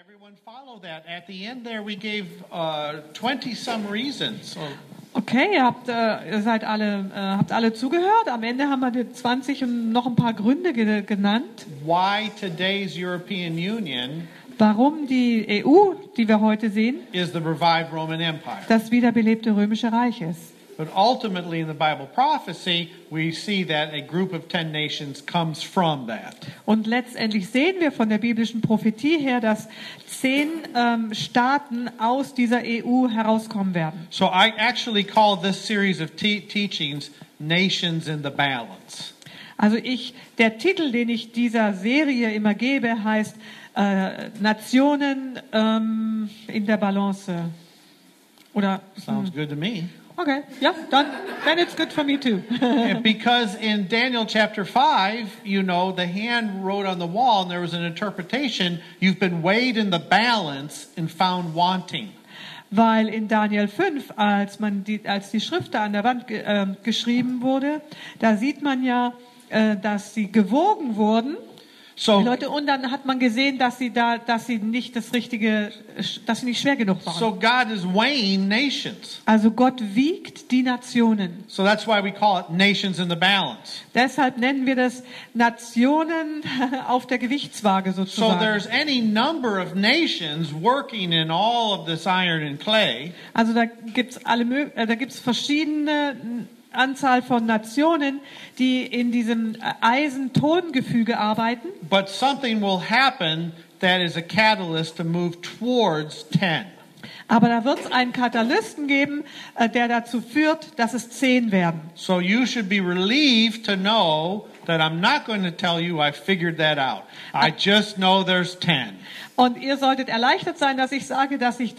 everyone follow that. At the end there we gave 20 some reasons. So Okay, ihr habt alle zugehört. Am Ende haben wir die 20 und noch ein paar Gründe genannt, why today's European Union warum die EU, die wir heute sehen, is the revived Roman Empire. das wiederbelebte Römische Reich ist. But ultimately in the Bible prophecy, we see that a group of 10 nations comes from that. Und letztendlich sehen wir von der biblischen Prophetie her, dass 10 Staaten aus dieser EU herauskommen werden. So I actually call this series of teachings Nations in the Balance. Also der Titel, den ich dieser Serie immer gebe, heißt Nationen in der Balance. Oder Sounds good to me. okay, ja, then it's good for me too. And because in Daniel chapter 5, you know, the hand wrote on the wall and there was an interpretation, you've been weighed in the balance and found wanting. Weil in Daniel 5, als die Schrift da an der Wand geschrieben wurde, da sieht man ja, dass sie gewogen wurden. So, Die Leute, und dann hat man gesehen, dass sie nicht schwer genug waren. so God is weighing nations. Also Gott wiegt die Nationen. So that's why we call it Nations in the Balance. Deshalb nennen wir das Nationen auf der Gewichtswaage So sozusagen. there's any number of nations working in all of this iron and clay. Also da gibt's verschiedene Anzahl von Nationen, die in diesem Eisen-Ton-Gefüge arbeiten. But something will happen that is a catalyst to move towards 10. Aber da wird es einen Katalysten geben, der dazu führt, dass es 10 werden. So you should be relieved to know that I'm not going to tell you I figured that out. I just know there's 10. Und ihr solltet erleichtert sein, dass ich sage, dass ich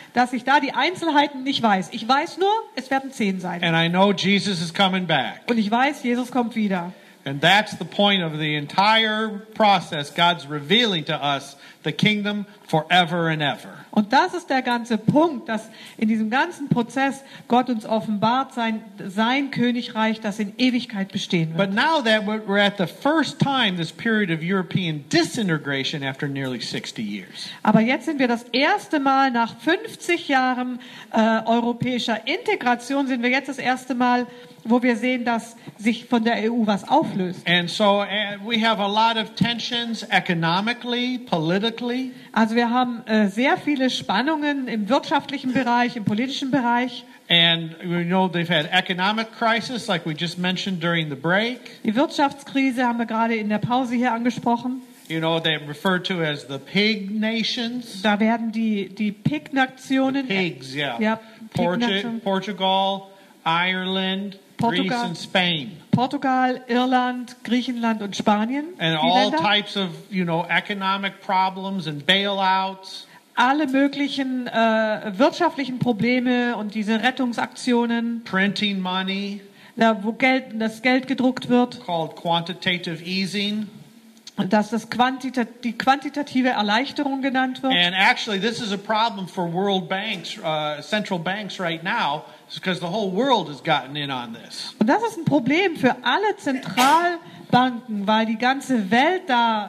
da die Einzelheiten nicht weiß. Ich weiß nur, es werden 10 sein. And I know Jesus is coming back. Und ich weiß, Jesus kommt wieder. And that's the point of the entire process. God's revealing to us the kingdom forever and ever. Und das ist der ganze Punkt, dass in diesem ganzen Prozess Gott uns offenbart, sein Königreich, das in Ewigkeit bestehen wird. But now that we're at the first time this period of European disintegration after nearly 60 years. Aber jetzt sind wir das erste Mal nach 50 Jahren europäischer Integration, sind wir jetzt das erste Mal, wo wir sehen, dass sich von der EU was auflöst. And so we have a lot of tensions economically, politically. Also wir haben sehr viele Spannungen im wirtschaftlichen Bereich, im politischen Bereich. And we know they've had economic crisis like we just mentioned during the break. Die Wirtschaftskrise haben wir gerade in der Pause hier angesprochen. You know, they're referred to as the pig nations. Da werden die Pig-Nationen, Pigs, yeah. ja, Pig-Nationen, Portugal, Ireland, Greece and Spain. Portugal, Irland, Griechenland und Spanien. And die all Länder. types of, you know, economic problems and bailouts. Alle möglichen wirtschaftlichen Probleme und diese Rettungsaktionen, Printing money, da wo das Geld gedruckt wird, called quantitative easing. dass das die quantitative Erleichterung genannt wird. And actually, this is a problem for world banks, central banks right now, because the whole world has gotten in on this. Und das ist ein Problem für alle Zentralbanken, weil die ganze Welt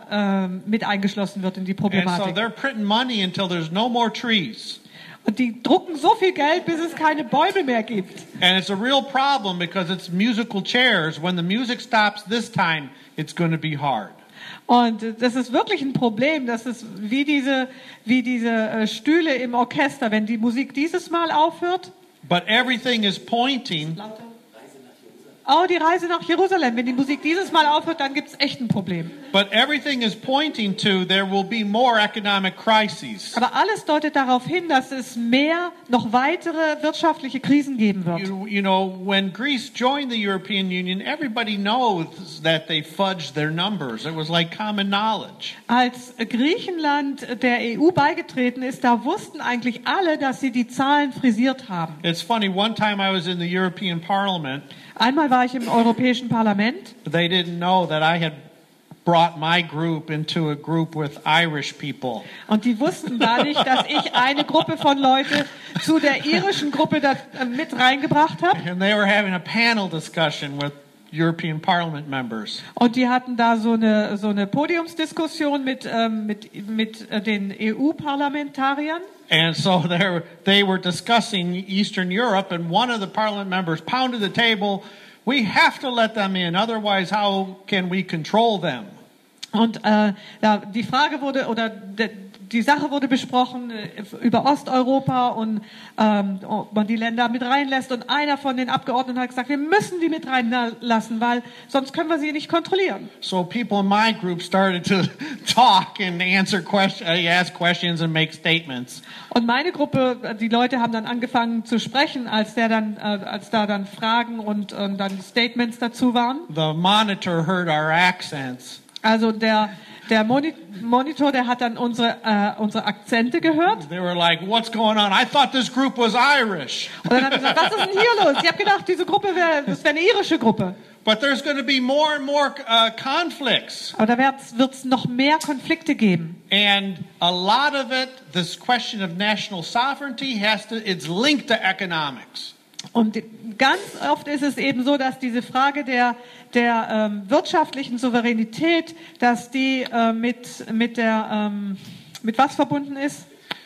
da mit eingeschlossen wird in die And so Problematik. they're printing money until there's no more trees. Und die drucken so viel Geld, bis es keine Bäume mehr gibt. And it's a real problem because it's musical chairs. When the music stops this time, it's going to be hard. Und das ist wirklich ein Problem. Das ist wie diese Stühle im Orchester. Wenn die Musik dieses Mal aufhört, But everything is pointing die Reise nach Jerusalem. Wenn die Musik dieses Mal aufhört, dann gibt es echt ein Problem. But everything is pointing to there will be more economic crises. Aber alles deutet darauf hin, dass es noch weitere wirtschaftliche Krisen geben wird. You know, when Greece joined the European Union, everybody knows that they fudged their numbers. It was like common knowledge. Als Griechenland der EU beigetreten ist, da wussten eigentlich alle, dass sie die Zahlen frisiert haben. It's funny, one time I was in the European Parliament, Einmal war ich im Europäischen Parlament. but they didn't know that I had brought my group into a group with Irish people. Und die wussten da nicht, dass ich eine Gruppe von Leuten zu der irischen Gruppe mit reingebracht habe. And they were having a panel discussion with European Parliament members. Und die hatten da so eine Podiumsdiskussion mit den EU-Parlamentariern. And so they were discussing Eastern Europe, and one of the parliament members pounded the table. We have to let them in, otherwise how can we control them? Und die Frage wurde, oder die Sache wurde besprochen über Osteuropa und ob man die Länder mit reinlässt. Und einer von den Abgeordneten hat gesagt, wir müssen die mit reinlassen, weil sonst können wir sie nicht kontrollieren. So people in my group started to talk and ask questions and make statements. Und meine Gruppe, die Leute haben dann angefangen zu sprechen, als da dann Fragen und dann Statements dazu waren. The monitor heard our accents. Also der Monitor, der hat dann unsere Akzente gehört. They were like, "What's going on? I thought this group was Irish." Und dann hat er gesagt, was ist denn hier los? Ich habe gedacht, diese Gruppe wäre eine irische Gruppe. But there's going to be more and more conflicts. Aber da wird's noch mehr Konflikte geben. And a lot of it, this question of national sovereignty it's linked to economics. Und ganz oft ist es eben so, dass diese Frage der wirtschaftlichen Souveränität, dass die mit was verbunden ist?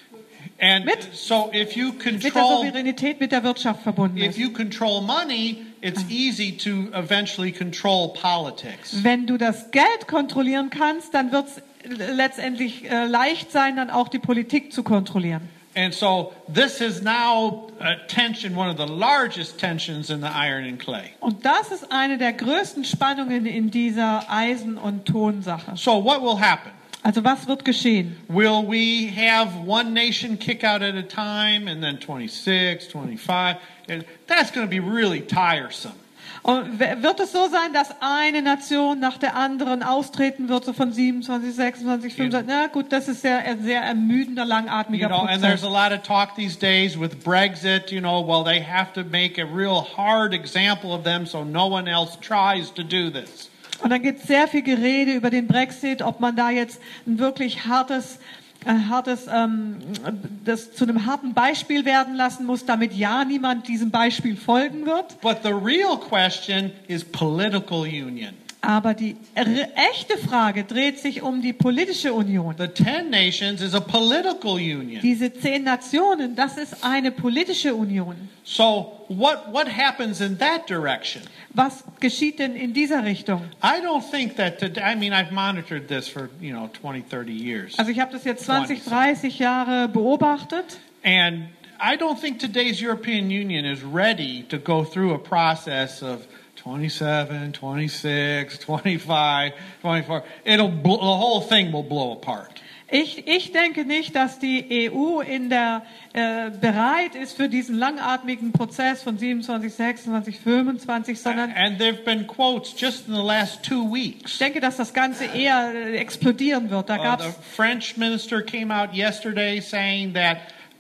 And so if you Mit der Souveränität, mit der Wirtschaft verbunden if ist. you control money, it's easy to eventually control politics. Wenn du das Geld kontrollieren kannst, dann wird es letztendlich leicht sein, dann auch die Politik zu kontrollieren. And so this is now a tension, one of the largest tensions in the iron and clay. Und das ist eine der größten Spannungen in dieser Eisen- und Tonsache. So what will happen? Also was wird geschehen? Will we have one nation kick out at a time and then 26, 25? And that's going to be really tiresome. Und wird es so sein, dass eine Nation nach der anderen austreten wird, so von 27, 26, 25? Na gut, das ist ein sehr ermüdender, langatmiger And there's Prozess. a lot of talk these days with Brexit, they have to make a real hard example of them so no one else tries to do this. Und dann gibt es sehr viel Gerede über den Brexit, ob man da jetzt ein wirklich das zu einem harten Beispiel werden lassen muss, damit ja niemand diesem Beispiel folgen wird. But the real question is political union. Aber die echte Frage dreht sich um die politische Union. The 10 nations is a political union. Diese 10 Nationen, das ist eine politische Union. So what happens in that direction? Was geschieht denn in dieser Richtung? I don't think that I've monitored this for 20, 30 years. Also ich habe das jetzt 20, 30 Jahre beobachtet. And I don't think today's European Union is ready to go through a process of 27, 26, 25, 24. The whole thing will blow apart. Ich denke nicht, dass die EU bereit ist für diesen langatmigen Prozess von 27, 26, 25, sondern And there've been quotes just in the last 2 weeks. ich denke, dass das Ganze eher explodieren wird. Da The gab's French minister came out yesterday saying that,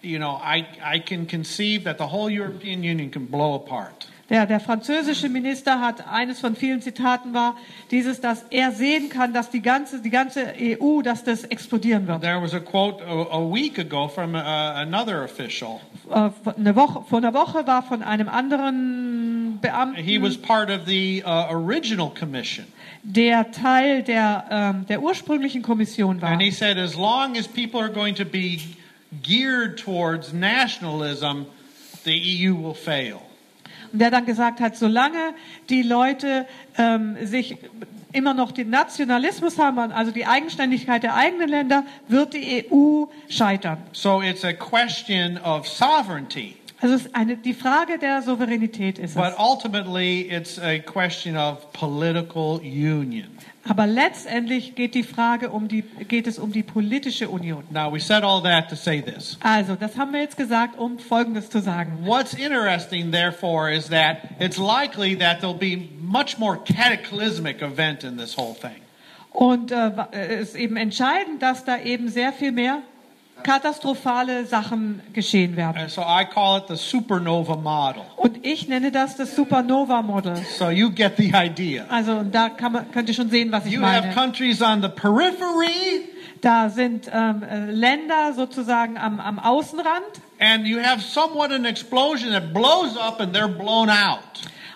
I can conceive that the whole European Union can blow apart. Der französische Minister hat, eines von vielen Zitaten war, dass er sehen kann, dass die ganze EU, dass das explodieren wird. There was a quote a week ago from another official. Vor einer Woche war von einem anderen Beamten, He was part of the original commission. der Teil der ursprünglichen Kommission war. And he said, as long as people are going to be geared towards nationalism, the EU will fail. Und der dann gesagt hat, solange die Leute sich immer noch den Nationalismus haben, also die Eigenständigkeit der eigenen Länder, wird die EU scheitern. So it's a question of sovereignty. Also es ist die Frage der Souveränität ist But es. ultimately, it's a question of political union. Aber letztendlich geht es um die politische Union. Now, we said all that to say this. Also, das haben wir jetzt gesagt, um Folgendes zu sagen. What's interesting, therefore, is that it's likely that there'll be much more cataclysmic event in this whole thing. Und es ist eben entscheidend, dass da eben sehr viel mehr katastrophale Sachen geschehen werden. And so I call it the supernova model. Und ich nenne das Supernova-Model. So you get the idea. Also da könnt ihr schon sehen, was ich You have meine. countries on the periphery, Da sind Länder sozusagen am Außenrand. and you have somewhat an explosion that blows up and they're blown out.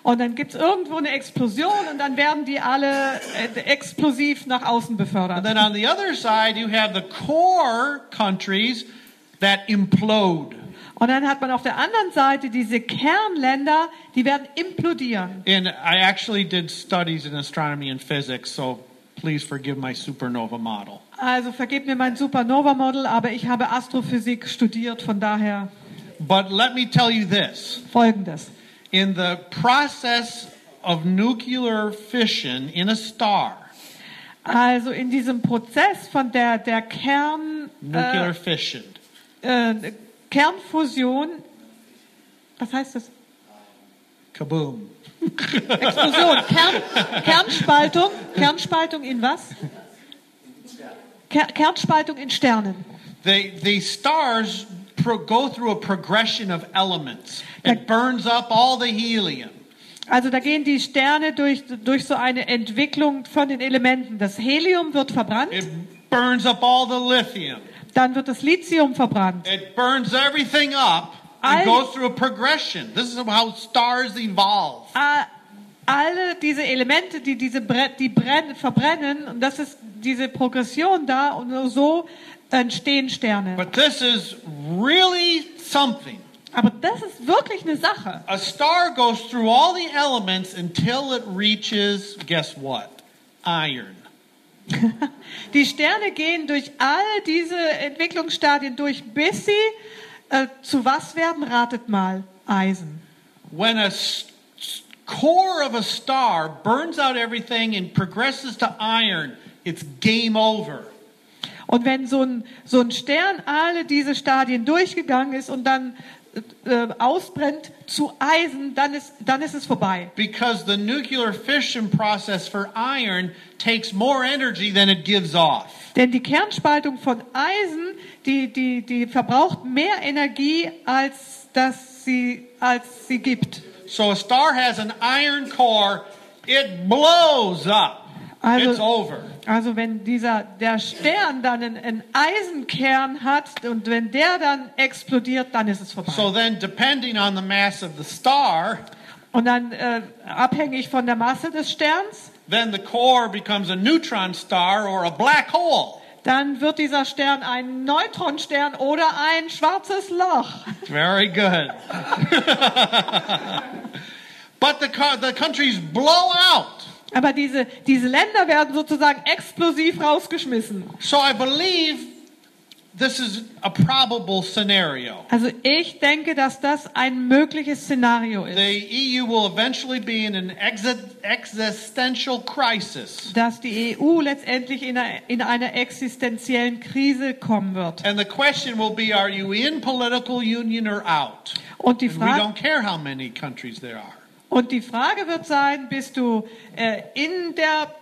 Und dann gibt's irgendwo eine Explosion und dann werden die alle explosiv nach außen And befördert. then on the other side, you have the core countries that implode. Und dann hat man auf der anderen Seite diese Kernländer, die werden implodieren. And I actually did studies in astronomy and physics, so please forgive my supernova model. Also vergebt mir mein Supernova-Model, aber ich habe Astrophysik studiert, von daher But let me tell you this. Folgendes. In the process of nuclear fission in a star, Also in diesem Prozess von der nuclear fission, Kernfusion, was heißt das? kaboom. Explosion, Kernspaltung in was? Kernspaltung in Sternen. The stars go through a progression of elements. It burns up all the helium. Also da gehen die Sterne durch so eine Entwicklung von den Elementen. Das Helium wird verbrannt, It burns up all the lithium. dann wird das Lithium verbrannt. It burns everything up and All- goes through a progression. This is how stars evolve. Alle diese Elemente, die verbrennen, und das ist diese Progression da, und nur so entstehen Sterne. But this is really something. Aber das ist wirklich eine Sache. A star goes through all the elements until it reaches, guess what? Iron. Die Sterne gehen durch all diese Entwicklungsstadien durch, bis sie zu was werden? Ratet mal. Eisen. When a core of a star burns out everything and progresses to iron, it's game over. Und wenn so ein Stern alle diese Stadien durchgegangen ist und dann ausbrennt zu Eisen, dann ist es vorbei. Because the nuclear fission process for iron takes more energy than it gives off. Denn die Kernspaltung von Eisen, die verbraucht mehr Energie, als sie gibt. So a star has an iron core, it blows up. It's over. Also wenn der Stern dann einen Eisenkern hat und wenn der dann explodiert, dann ist es vorbei. So then, depending on the mass of the star, Und dann abhängig von der Masse des Sterns, then the core becomes a neutron star or a black hole. dann wird dieser Stern ein Neutronstern oder ein schwarzes Loch. Very good. But the countries blow out. Aber diese Länder werden sozusagen explosiv rausgeschmissen. So I believe this is a probable scenario. Also ich denke, dass das ein mögliches Szenario ist. The EU will eventually be in an existential crisis. Dass die EU letztendlich in einer existenziellen Krise kommen wird. And the question will be, are you in political union or out? Und die And we Frage, don't care how many countries there are. Und die Frage wird sein, bist du in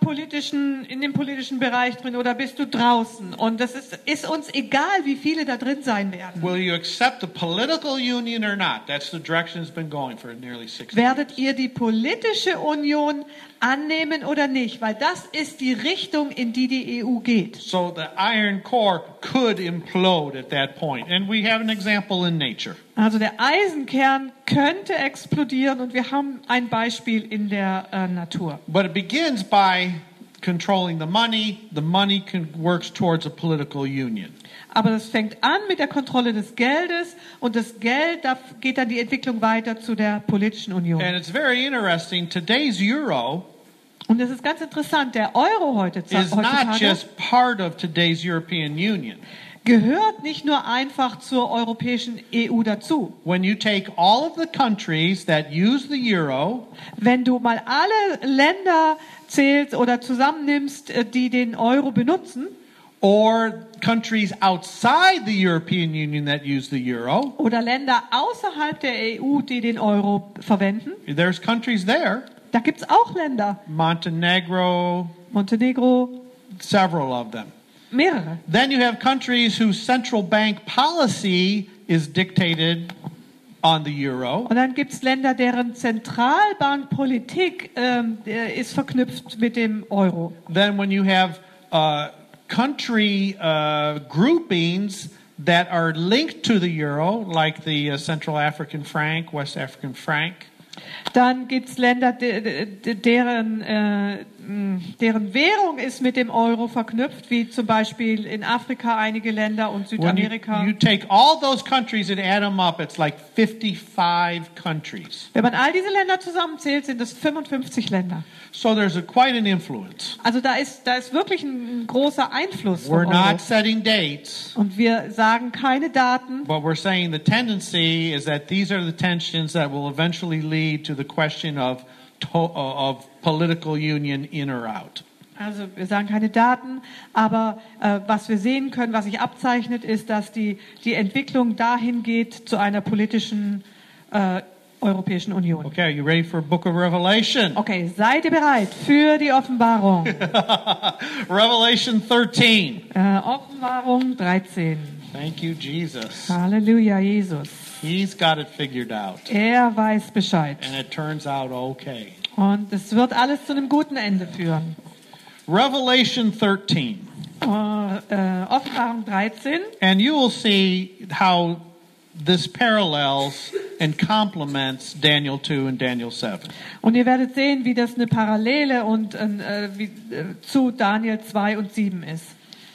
dem politischen Bereich drin oder bist du draußen? Und das ist uns egal, wie viele da drin sein werden. Will you accept a political union or not? That's the direction it's been going for nearly 60 years. Werdet ihr die politische Union annehmen oder nicht? Weil das ist die Richtung, in die EU geht. So the iron core could implode at that point. And we have an example in nature. Also der Eisenkern könnte explodieren und wir haben ein Beispiel in der Natur. But it begins by controlling the money. The money works towards a political union. Aber das fängt an mit der Kontrolle des Geldes und das Geld, da geht dann die Entwicklung weiter zu der politischen Union. And it's very interesting. Today's euro Und das ist ganz interessant, der Euro is not heutzutage just part of today's European Union. gehört nicht nur einfach zur europäischen EU dazu. When you take all of the countries that use the euro, Wenn du mal alle Länder zählst oder zusammennimmst, die den Euro benutzen, or countries outside the European Union that use the euro, oder Länder außerhalb der EU, die den Euro verwenden, there's countries there, da gibt es auch Länder. Montenegro, Montenegro, several of them. mehrere. Then you have countries whose central bank policy is dictated on the euro. Und dann gibt es Länder, deren Zentralbankpolitik ist verknüpft mit dem Euro. Then when you have country groupings that are linked to the euro, like the Central African franc, West African franc, Dann gibt's Länder, deren Währung ist mit dem Euro verknüpft, wie zum Beispiel in Afrika einige Länder und When Südamerika. you take all those countries and add them up, it's like 55 countries. Wenn man all diese Länder zusammenzählt, sind es 55 Länder. So there's quite an influence. Also da ist wirklich ein großer Einfluss vom We're not Euro. setting dates, Und wir sagen keine Daten, but we're saying the tendency is that these are the tensions that will eventually lead to the question of political union in or out. also wir sagen keine Daten, aber was wir sehen können, was sich abzeichnet, ist, dass die Entwicklung dahin geht zu einer politischen Europäischen Union. Okay, are you ready for Book of Revelation? Okay, seid ihr bereit für die Offenbarung? Revelation 13. Offenbarung 13. Thank you, Jesus. Halleluja, Jesus. He's got it figured out. Er weiß Bescheid. And it turns out okay. Und es wird alles zu einem guten Ende führen. Revelation 13. Offenbarung 13. And you will see how this parallels and complements Daniel 2 and Daniel 7. Und ihr werdet sehen, wie das eine Parallele und zu Daniel 2 und 7 ist.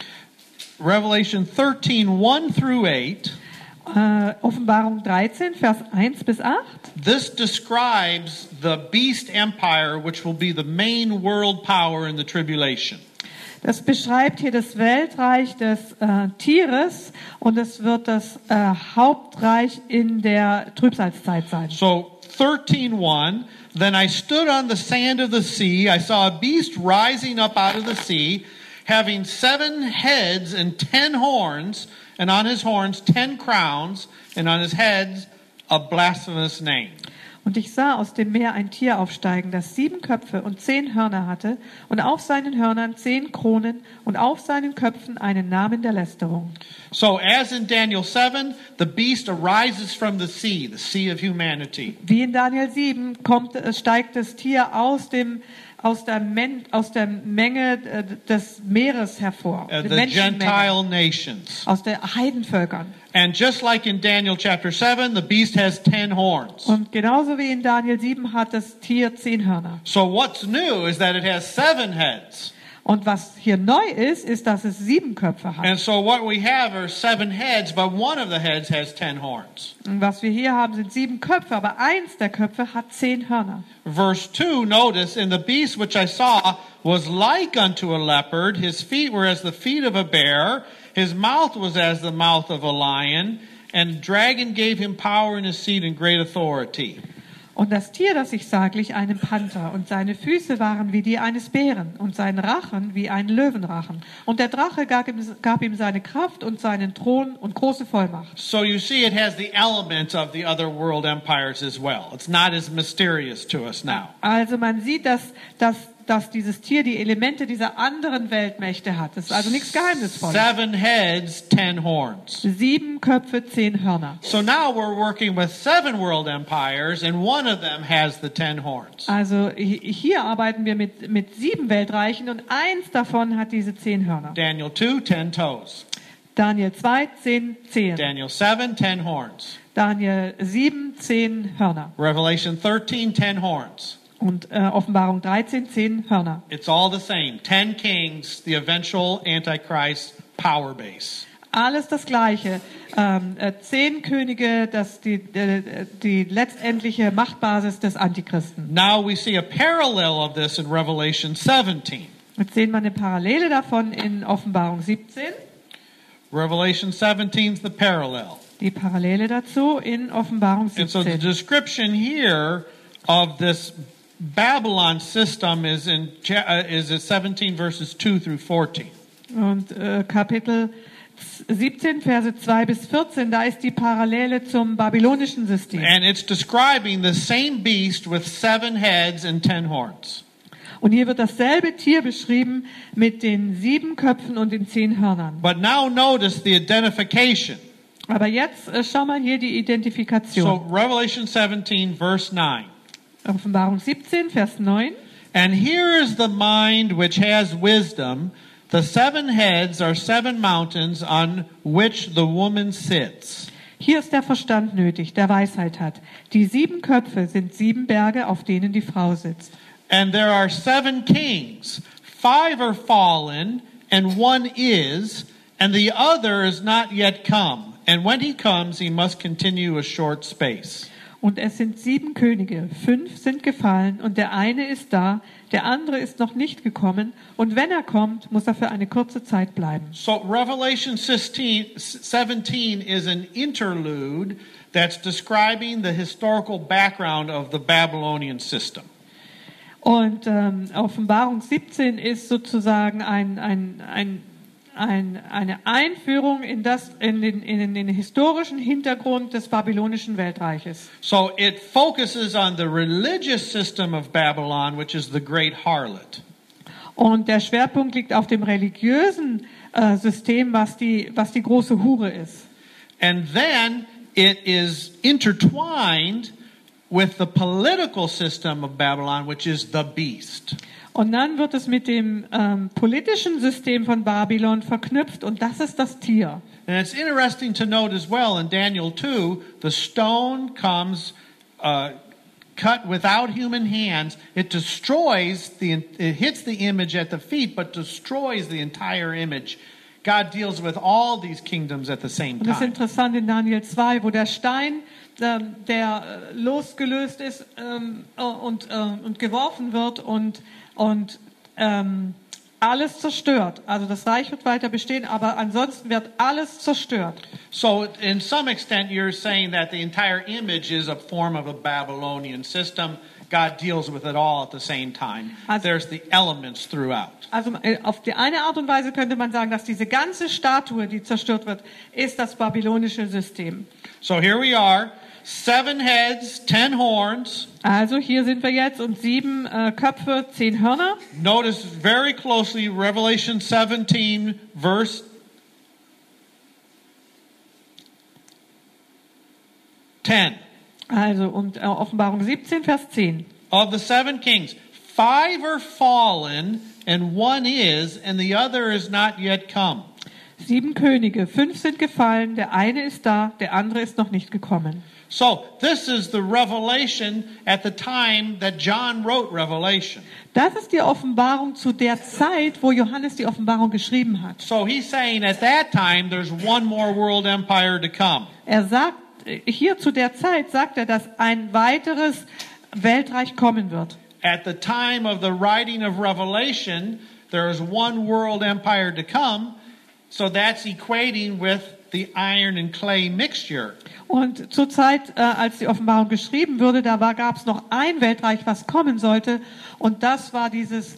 Revelation 13, 1 through 8. Offenbarung 13, Vers 1 bis 8. This describes the beast empire, which will be the main world power in the tribulation. Das beschreibt hier das Weltreich des Tieres und es wird das Hauptreich in der Trübsalzeit sein. So 13:1, then I stood on the sand of the sea. I saw a beast rising up out of the sea, having 7 heads and 10 horns, and on his horns 10 crowns, and on his heads a blasphemous name. Und ich sah aus dem Meer ein Tier aufsteigen, das 7 Köpfe und 10 Hörner hatte, und auf seinen Hörnern 10 Kronen und auf seinen Köpfen einen Namen der Lästerung. So as in Daniel 7, the beast arises from the sea of humanity. Wie in Daniel 7 steigt das Tier aus der Menge des Meeres hervor, der The Menschenmenge, Gentile nations. aus der Heidenvölkern. And just like in Daniel chapter 7, the beast has 10 horns. Und genauso wie in Daniel 7 hat das Tier 10 Hörner. So what's new is that it has 7 heads. Und was hier neu ist, dass es 7 Köpfe hat. And so what we have are 7 heads, but one of the heads has 10 horns. Und was wir hier haben, sind 7 Köpfe, aber eins der Köpfe hat 10 Hörner. Verse 2, notice, and the beast which I saw was like unto a leopard. His feet were as the feet of a bear. His mouth was as the mouth of a lion. And the dragon gave him power in his seat and great authority. Und das Tier, das ich sah, glich einem Panther, und seine Füße waren wie die eines Bären, und sein Rachen wie ein Löwenrachen. Und der Drache gab ihm seine Kraft und seinen Thron und große Vollmacht. So you see it has the elements of the other world empires as well. It's not as mysterious to us now. Also man sieht, dass dieses Tier die Elemente dieser anderen Weltmächte hat. Das ist also nichts Geheimnisvolles. 7 heads, 10 horns. 7 Köpfe, 10 Hörner. So now we're working with 7 world empires, and one of them has the 10 horns. Also hier arbeiten wir mit 7 Weltreichen und eins davon hat diese 10 Hörner. Daniel 2, 10 toes. Daniel 2, 10 Zehen. Daniel 7, 10 horns. Daniel 7, 10 Hörner. Revelation 13, 10 horns. Und Offenbarung 13, 10 Hörner. It's all the same. 10 kings, the eventual Antichrist power base. Alles das Gleiche. 10 Könige, die letztendliche Machtbasis des Antichristen. Now we see a parallel of this in Revelation 17. Jetzt sehen wir eine Parallele davon in Offenbarung 17. Revelation 17 is the parallel. Die Parallele dazu in Offenbarung And so the 17. description here of this Babylon system is in 17 verses 2 through 14. Und Kapitel 17, Verse 2 bis 14, da ist die Parallele zum babylonischen System. And it's describing the same beast with 7 heads and 10 horns. Und hier wird dasselbe Tier beschrieben mit den 7 Köpfen und den 10 Hörnern. But now notice the identification. Aber jetzt schau mal hier die So Identifikation. Revelation 17 verse 9. Offenbarung 17, Vers 9. And here is the mind which has wisdom. The 7 heads are 7 mountains on which the woman sits. Hier ist der Verstand nötig, der Weisheit hat. Die 7 Köpfe sind 7 Berge, auf denen die Frau sitzt. And there are 7 kings. 5 are fallen, and 1 is, and the other is not yet come. And when he comes, he must continue a short space. Und es sind 7 Könige, 5 sind gefallen und der eine ist da, der andere ist noch nicht gekommen und wenn er kommt, muss er für eine kurze Zeit bleiben. So Revelation 17 is an interlude that's describing the historical background of the Babylonian system. Und Offenbarung 17 ist sozusagen eine Einführung in den historischen Hintergrund des babylonischen Weltreiches. So it focuses on the religious system of Babylon, which is the great harlot. Und der Schwerpunkt liegt auf dem religiösen System, was die große Hure ist. And then it is intertwined with the political system of Babylon, which is the beast. Und dann wird es mit dem politischen System von Babylon verknüpft und das ist das Tier. And it's interesting to note as well in Daniel 2, the stone comes cut without human hands. It destroys it hits the image at the feet, but destroys the entire image. God deals with all these kingdoms at the same Und das ist time. interessant in Daniel 2, wo der Stein, der losgelöst ist und geworfen wird und alles zerstört. Also das Reich wird weiter bestehen, aber ansonsten wird alles zerstört. So in some extent you're saying that the entire image is a form of a Babylonian system. God deals with it all at the same time. There's the elements throughout. Also auf die eine Art und Weise könnte man sagen, dass diese ganze Statue, die zerstört wird, ist das babylonische System. So here we are, 7 heads, 10 horns. Also hier sind wir jetzt und 7 Köpfe, 10 Hörner. Notice very closely Revelation 17 verse 10. Also und Offenbarung 17, Vers 10. Of the 7 kings, 5 are fallen and 1 is, and the other is not yet come. 7 Könige, 5 sind gefallen, der eine ist da, der andere ist noch nicht gekommen. So this is the revelation at the time that John wrote Revelation. Das ist die Offenbarung zu der Zeit, wo Johannes die Offenbarung geschrieben hat. So he's saying at that time there's one more world empire to come. Er sagt, hier zu der Zeit sagt er, dass ein weiteres Weltreich kommen wird. At the time of the writing of Revelation, there is one world empire to come. So that's equating with the iron and clay mixture. Und zur Zeit, als die Offenbarung geschrieben wurde, gab es noch ein Weltreich, was kommen sollte. Und das war dieses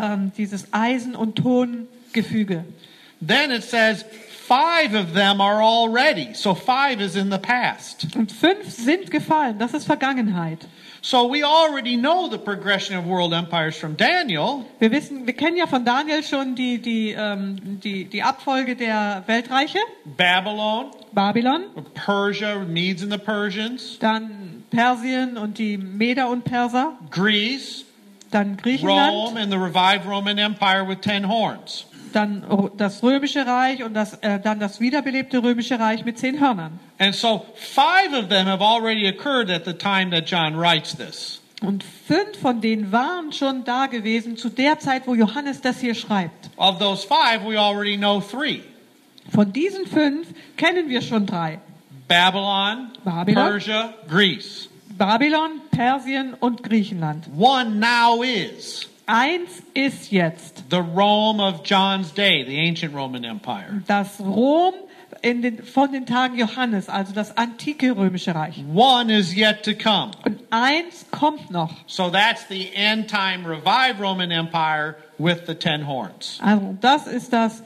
Eisen- und Tongefüge. Then it says 5 of them are already. So 5 is in the past. Und 5 sind gefallen. Das ist Vergangenheit. So we already know the progression of world empires from Daniel. Wir kennen ja von Daniel schon die Abfolge der Weltreiche. Babylon, Babylon, Persia, Medes and the Persians, dann Persien und die Meder und Perser, Greece, dann Griechenland, Rome and the revived Roman Empire with 10 horns. dann das Römische Reich und dann das wiederbelebte Römische Reich mit 10 Hörnern. And so 5 of them have already occurred at the time that John writes this. Und 5 von denen waren schon da gewesen zu der Zeit, wo Johannes das hier schreibt. Of those 5, we already know 3. Von diesen 5 kennen wir schon 3. Babylon, Persia, Greece. Babylon, Persien und Griechenland. 1 now is 1 ist jetzt the Rome of John's day, the ancient Roman Empire. das Rom von den Tagen Johannes, also das antike römische Reich. 1 is yet to come. Und 1 kommt noch. So that's the end time revived Roman Empire with the 10 horns. Also das ist das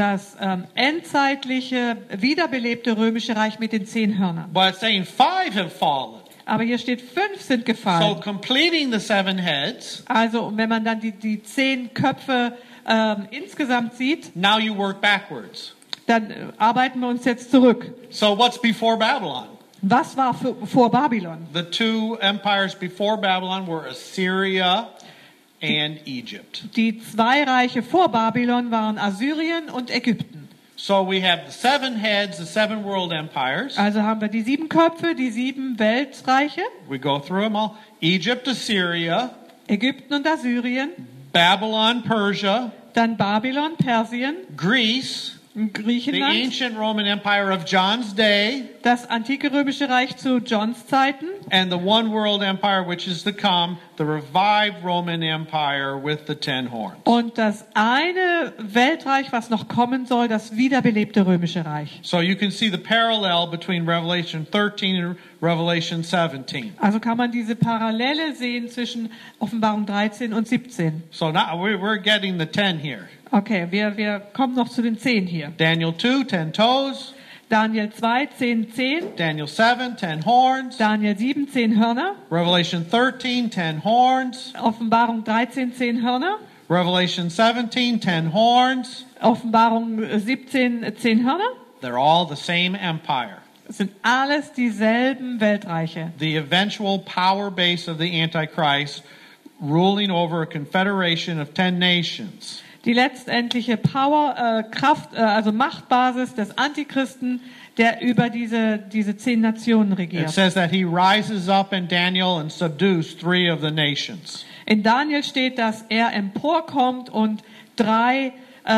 endzeitliche, wiederbelebte römische Reich mit den 10 Hörnern. But it's saying 5 have fallen. Aber hier steht 5 sind So gefallen. completing the 7 heads, Also wenn man dann die 10 Köpfe insgesamt sieht, now you work backwards. dann arbeiten wir uns jetzt zurück. So what's before Babylon? Was war vor Babylon? The 2 empires before Babylon were Assyria and Egypt. Die 2 Reiche vor Babylon waren Assyrien und Ägypten. So we have the 7 heads, the 7 world empires. Also haben wir die 7 Köpfe, die 7 Weltreiche, We go through them all. Egypt, Assyria, Ägypten und Assyrien, Babylon, Persia, dann Babylon, Persien, Greece, the Griechenland, ancient Roman Empire of John's day, das antike römische Reich zu Johns Zeiten and the one world empire which is to come, the revived Roman Empire with the 10 horns. und das eine Weltreich, was noch kommen soll, das wiederbelebte römische Reich. So you can see the parallel between Revelation 13 and Revelation 17. Also kann man diese Parallele sehen zwischen Offenbarung 13 und 17. So now we're getting the 10 here. Okay, wir kommen noch zu den 10 hier. Daniel 2, 10 toes. Daniel 2, 10. Daniel 7, 10 horns. Daniel 7, 10 Hörner. Revelation 13, 10 horns. Offenbarung 13, 10 Hörner. Revelation 17, 10 horns. Offenbarung 17, 10 Hörner. They're all the same empire. Das sind alles dieselben Weltreiche. The eventual power base of the Antichrist ruling over a confederation of 10 nations. Die letztendliche Kraft, also Machtbasis des Antichristen, der über diese 10 Nationen It regiert. says that he rises up in Daniel and subdues 3 of the nations. In Daniel steht, dass er emporkommt und 3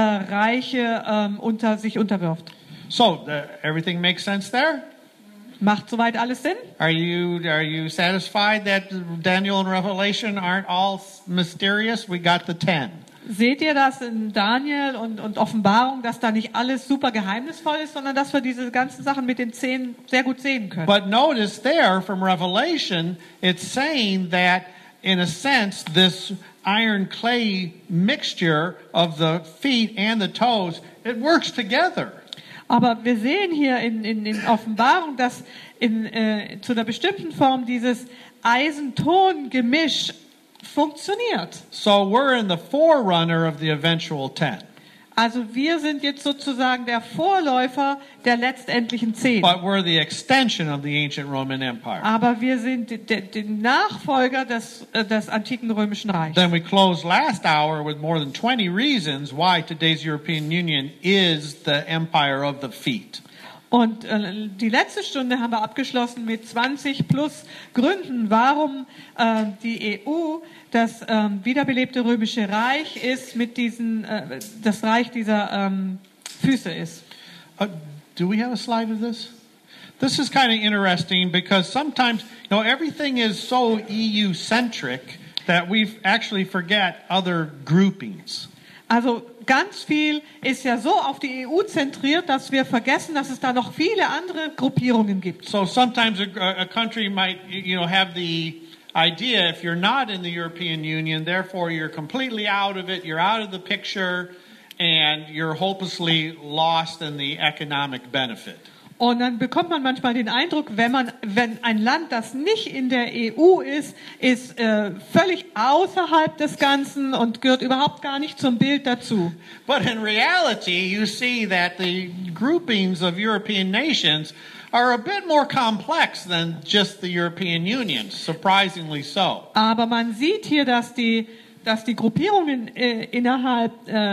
Reiche unter sich unterwirft. So everything makes sense there? Macht soweit alles Sinn? Are you satisfied that Daniel and Revelation aren't all mysterious? We got the 10. Seht ihr das in Daniel und Offenbarung, dass da nicht alles super geheimnisvoll ist, sondern dass wir diese ganzen Sachen mit den 10 sehr gut sehen können? But notice there from Revelation, it's saying that in a sense this iron clay mixture of the feet and the toes, it works together. Aber wir sehen hier in Offenbarung, dass zu einer bestimmten Form dieses Eisen-Ton-Gemisch funktioniert. So we're in the forerunner of the eventual 10. Also wir sind jetzt sozusagen der Vorläufer der letztendlichen 10. But we're the extension of the ancient Roman Empire. Aber wir sind die Nachfolger des antiken römischen Reichs. Then we closed last hour with more than 20 reasons why today's European Union is the empire of the feet. Und die letzte Stunde haben wir abgeschlossen mit 20 plus Gründen, warum die EU das wiederbelebte römische Reich ist, mit das Reich dieser Füße ist. Do we have a slide of this? This is kind of interesting because sometimes, everything is so EU-centric that we actually forget other groupings. Also ganz viel ist ja so auf die EU zentriert, dass wir vergessen, dass es da noch viele andere Gruppierungen gibt. So sometimes a country might, have the idea if you're not in the European Union, therefore you're completely out of it, you're out of the picture, and you're hopelessly lost in the economic benefit. Und dann bekommt man manchmal den Eindruck, wenn ein Land, das nicht in der EU ist völlig außerhalb des Ganzen und gehört überhaupt gar nicht zum Bild dazu. But in reality, you see that the groupings of European nations are a bit more complex than just the European Union, surprisingly so. Aber man sieht hier, dass die Gruppierungen innerhalb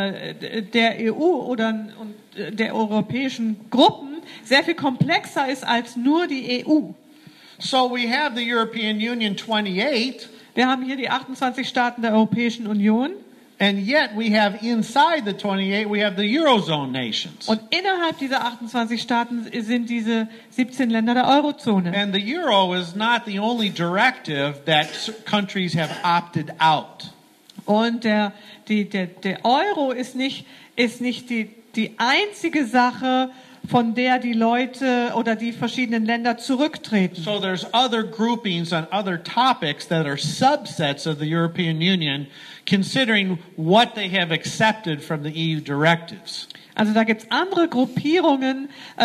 der EU oder der europäischen Gruppen sehr viel komplexer ist als nur die EU. So we have the European Union 28, Wir haben hier die 28 Staaten der Europäischen Union. and yet we have inside the 28, we have the Eurozone nations. Und innerhalb dieser 28 Staaten sind diese 17 Länder der Eurozone. And the Euro is not the only directive that countries have opted out. Und der Euro ist nicht die einzige Sache, von der die Leute oder die verschiedenen Länder zurücktreten. So there's other groupings on other topics that are subsets of the European Union, considering what they have accepted from the EU directives. Also da gibt's andere Gruppierungen,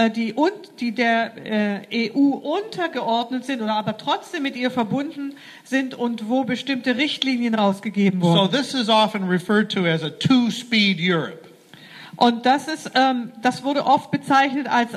die der EU untergeordnet sind oder aber trotzdem mit ihr verbunden sind und wo bestimmte Richtlinien rausgegeben So wurden. this is often referred to as a two-speed Europe. Und das wurde oft bezeichnet als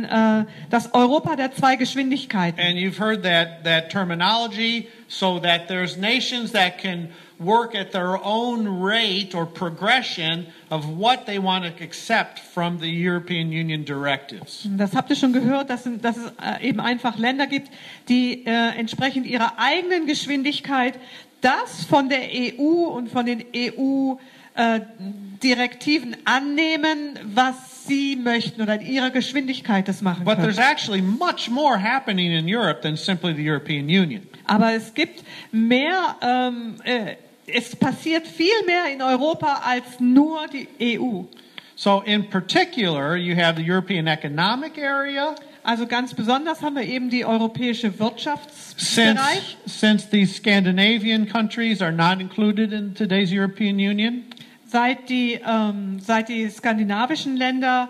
das Europa der 2 Geschwindigkeiten. And you've heard that terminology, so that there's nations that can work at their own rate or progression of what they want to accept from the European Union directives. Das habt ihr schon gehört, dass es eben einfach Länder gibt, die entsprechend ihrer eigenen Geschwindigkeit das von der EU und von den EU-Direktiven annehmen, was sie möchten oder in ihrer Geschwindigkeit das machen But können. there's actually much more happening in Europe than simply the European Union. Aber es gibt mehr, es passiert viel mehr in Europa als nur die EU. So in particular, you have the European Economic Area. Also ganz besonders haben wir eben die europäische Wirtschaftsbereich. Since these Scandinavian countries are not included in today's European Union, Seit die skandinavischen Länder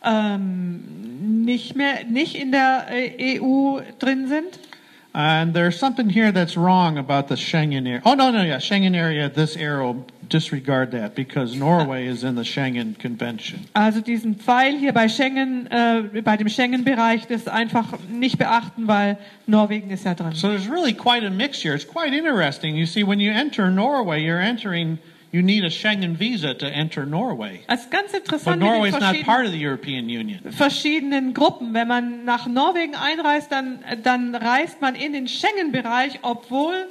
nicht in der EU drin sind. and there's something here that's wrong about the Schengen area. Oh, no, Schengen area, this arrow, disregard that because Norway is in the Schengen Convention. Also diesen Pfeil hier bei Schengen, bei dem Schengen-Bereich, das einfach nicht beachten, weil Norwegen ist ja drin. So there's really quite a mixture. It's quite interesting. You see, when you enter Norway, you need a Schengen visa to enter Norway. Es ist ganz But interessant Norway mit is den not part of the European Union. verschiedenen Gruppen. Wenn man nach Norwegen einreist, dann reist man in den Schengen-Bereich, obwohl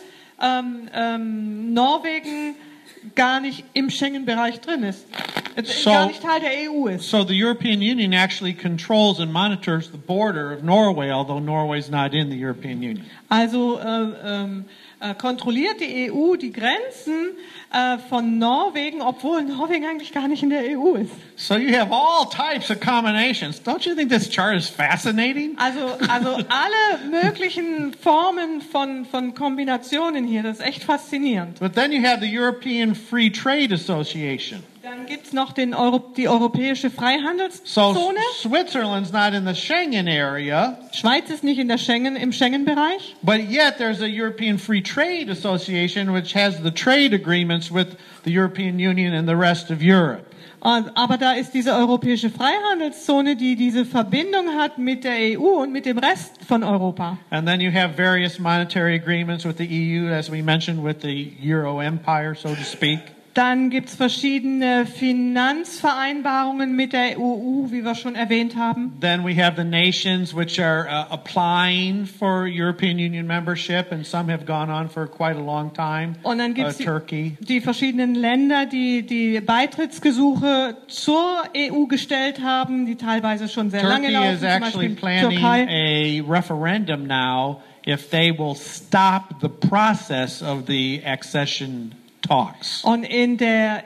Norwegen gar nicht im Schengen-Bereich drin ist. Gar nicht Teil der EU ist. So the European Union actually controls and monitors the border of Norway, although Norway is not in the European Union. Also kontrolliert die EU die Grenzen von Norwegen, obwohl Norwegen eigentlich gar nicht in der EU ist. So you have all types of combinations. Don't you think this chart is fascinating? Also alle möglichen Formen von Kombinationen hier, das ist echt faszinierend. But then you have the European Free Trade Association. Dann gibt's noch die europäische So Freihandelszone. Switzerland's not in the Schengen area, Schweiz ist nicht im Schengen-Bereich. but yet there's a European Free Trade Association which has the trade agreements with the European Union and the rest of Europe. Aber da ist diese europäische Freihandelszone, die diese Verbindung hat mit der EU und mit dem Rest von Europa. And then you have various monetary agreements with the EU, as we mentioned, with the Euro Empire, so to speak. Dann gibt's verschiedene Finanzvereinbarungen mit der EU, wie wir schon erwähnt haben. Then we have the nations which are applying for European Union membership, and some have gone on for quite a long time. Und dann gibt's Turkey. die verschiedenen Länder, die Beitrittsgesuche zur EU gestellt haben, die teilweise schon sehr lange Turkey laufen, is zum actually Beispiel planning Türkei. a referendum now if they will stop the process of the accession talks. Und in der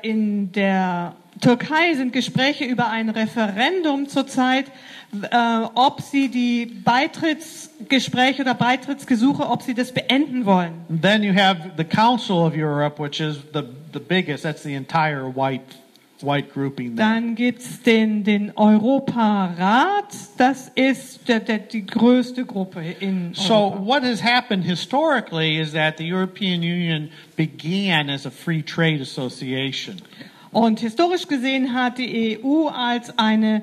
Türkei sind Gespräche über ein Referendum zurzeit, ob sie die Beitrittsgespräche oder Beitrittsgesuche, ob sie das beenden wollen. And then you have the Council of Europe, which is the biggest. That's the entire white grouping there. Dann gibt's den Europarat, das ist die größte Gruppe in So Europa. what has happened historically is that the European Union began as a free trade association. Und historisch gesehen hat die EU als eine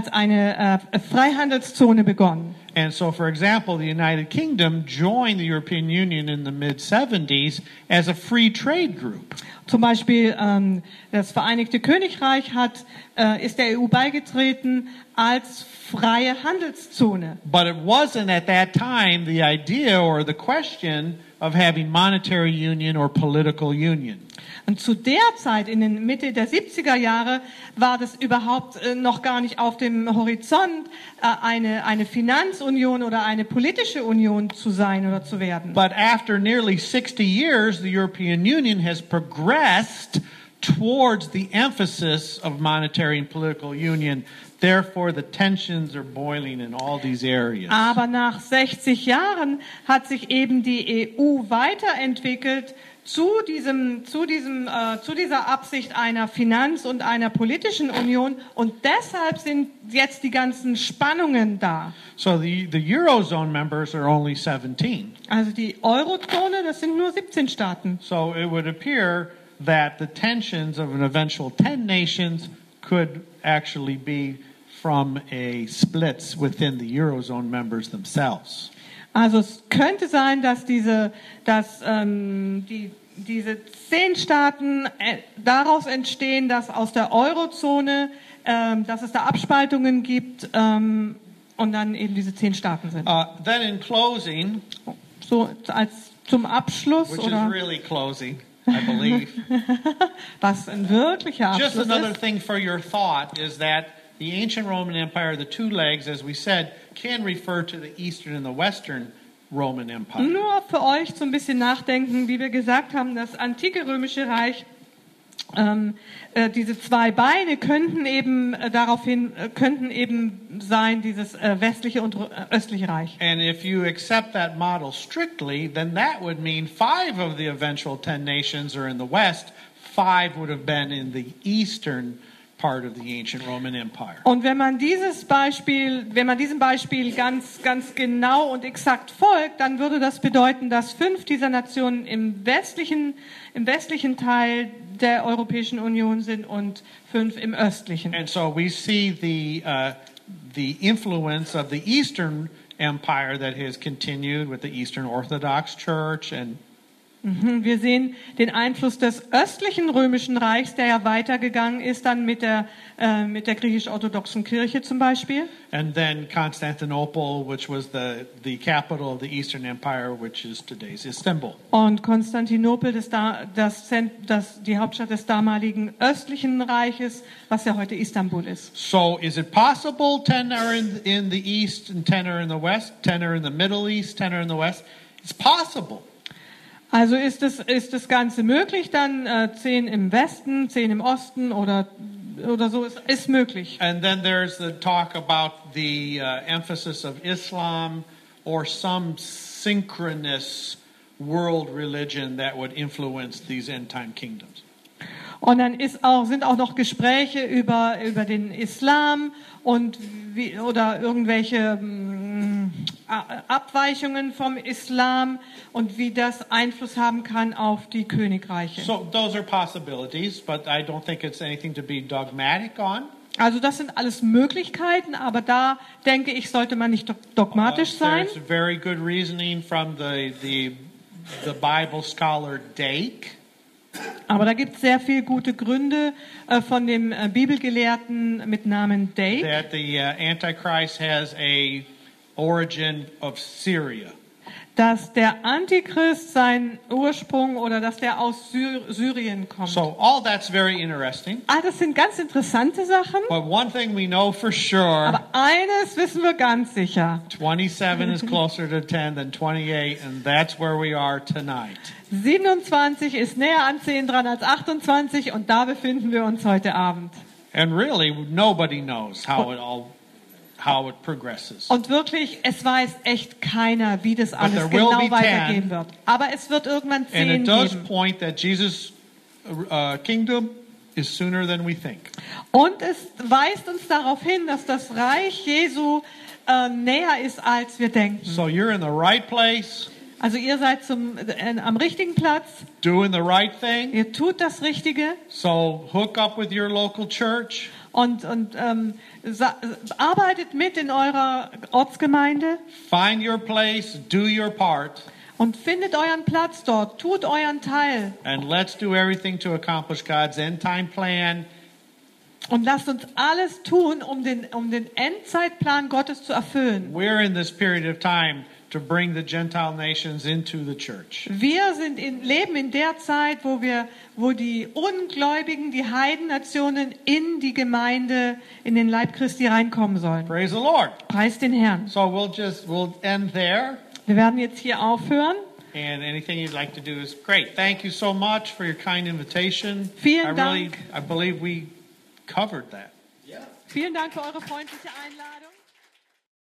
Freihandelszone begonnen. And so, for example, the United Kingdom joined the European Union in the mid-70s as a free trade group. Zum Beispiel das Vereinigte Königreich ist der EU beigetreten als freie Handelszone. But it wasn't at that time the idea or the question of having monetary union or political union. Und zu der Zeit, in den Mitte der 70er Jahre, war das überhaupt noch gar nicht auf dem Horizont, eine Finanzunion oder eine politische Union zu sein oder zu werden. But after nearly 60 years, the European Union has progressed towards the emphasis of monetary and political union. Therefore, the tensions are boiling in all these areas. Aber nach 60 Jahren hat sich eben die EU weiterentwickelt zu dieser Absicht einer Finanz- und einer politischen Union, und deshalb sind jetzt die ganzen Spannungen da. So the Eurozone members are only 17. Also die Eurozone, das sind nur 17 Staaten. So it would appear that the tensions of an eventual 10 nations could actually be from a splits within the Eurozone members themselves. Also es könnte sein, dass die diese 10 Staaten daraus entstehen, dass aus der Eurozone, dass es da Abspaltungen gibt und dann eben diese 10 Staaten sind. Then in closing, So als zum Abschluss which oder is really closing, I believe. was ein wirklicher Just Abschluss another ist. thing for your thought is that the ancient Roman Empire, the two legs, as we said, can refer to the Eastern and the Western Roman Empire. Nur für euch so ein bisschen nachdenken, wie wir gesagt haben, das antike römische Reich, diese 2 Beine könnten eben könnten eben sein, dieses westliche und östliche Reich. And if you accept that model strictly, then that would mean 5 of the eventual 10 nations are in the West, 5 would have been in the Eastern part of the ancient Roman Empire. Und wenn man diesem Beispiel ganz genau und exakt folgt, dann würde das bedeuten, dass 5 dieser Nationen im westlichen Teil der Europäischen Union sind und 5 im östlichen. And so we see the influence of the Eastern Empire that has continued with the Eastern Orthodox Church and Wir sehen den Einfluss des östlichen römischen Reichs, der ja weitergegangen ist dann mit der griechisch-orthodoxen Kirche zum Beispiel. and then Constantinople, which was the capital of the Eastern Empire, which is today's Istanbul. Und Konstantinopel, die Hauptstadt des damaligen östlichen Reiches, was ja heute Istanbul ist. So is it possible 10 are in the East and 10 are in the West, 10 are in the Middle East, 10 are in the West? It's possible. Also ist das Ganze möglich, dann 10 im Westen, 10 im Osten oder so, ist möglich. And then there's the talk about the emphasis of Islam or some synchronous world religion that would influence these end-time kingdoms. Und dann sind auch noch Gespräche über den Islam und oder irgendwelche Abweichungen vom Islam und wie das Einfluss haben kann auf die Königreiche. So those are possibilities, but I don't think it's anything to be dogmatic on. Also das sind alles Möglichkeiten, aber da denke ich, sollte man nicht dogmatisch sein. There's very good reasoning from the Bible scholar Dake. Aber da gibt es sehr viele gute Gründe von dem Bibelgelehrten mit Namen Dake, That the Antichrist has a origin of Syria. dass der Antichrist seinen Ursprung oder dass der aus Syrien kommt. So all that's very interesting. Das sind ganz interessante Sachen, But one thing we know for sure, aber eines wissen wir ganz sicher. 27 is closer to 10 than 28, and that's where we are tonight. 27 ist näher an 10 dran als 28 und da befinden wir uns heute Abend. And really, nobody knows how it progresses. Und wirklich, es weiß echt keiner, wie das alles there will genau be 10. weitergehen wird. Aber es wird irgendwann And 10 it does geben. point that Jesus' kingdom is sooner than we think. Und es weist uns darauf hin, dass das Reich Jesu näher ist, als wir denken. So you're in the right place, Also ihr seid am richtigen Platz, doing the right thing. ihr tut das Richtige So hook up with your local church. und arbeitet mit in eurer Ortsgemeinde Find your place, do your part, und findet euren Platz dort, tut euren Teil and let's do everything to accomplish God's end time plan. und lasst uns alles tun, um den Endzeitplan Gottes zu erfüllen. We're in this period of time to bring the Gentile nations into the church. Wir leben in der Zeit, wo die Ungläubigen, die Heidennationen in die Gemeinde, in den Leib Christi reinkommen sollen. Praise the Lord. Preis den Herrn. So we'll end there. Wir werden jetzt hier aufhören. And anything you'd like to do is great. Thank you so much for your kind invitation. Vielen Dank. I believe we covered that. Vielen Dank für eure freundliche Einladung.